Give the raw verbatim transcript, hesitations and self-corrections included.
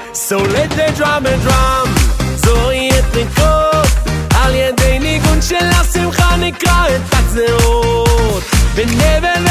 So let the drummer drum, זוהי אתניקות, על ידי ניגון של השמחה נקרא את הצניעות, ונבל